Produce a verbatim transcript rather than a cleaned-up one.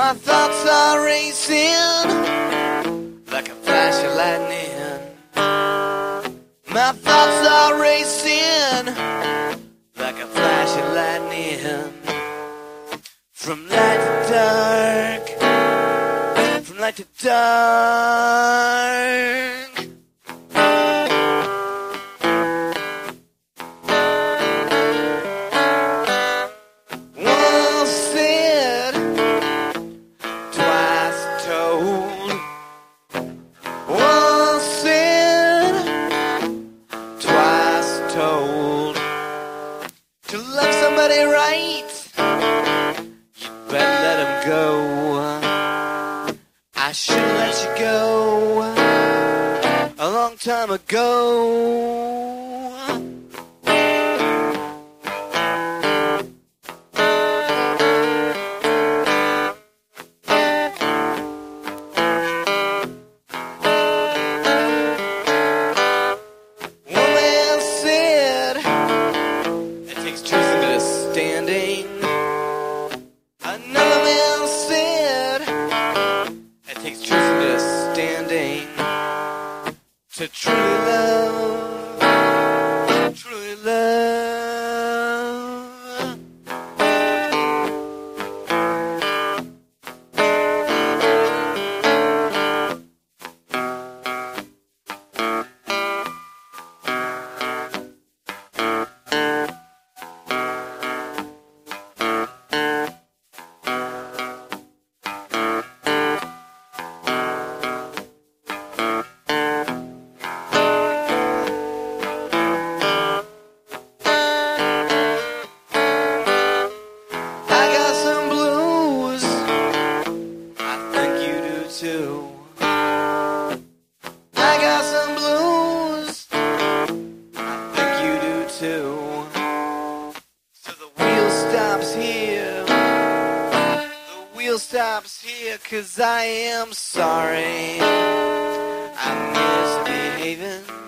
My thoughts are racing like a flash of lightning. My thoughts are racing like a flash of lightning. From light to dark, from light to dark. Once said, twice told. Once said, twice told. To love somebody right, you better let him go. I should let you go a long time ago. Standing. Another man said it takes truth in just standing to truly love, truly love. Too. I got some blues, I think you do too. So the wheel stops here, the wheel stops here, 'cause I am sorry I'm misbehaving.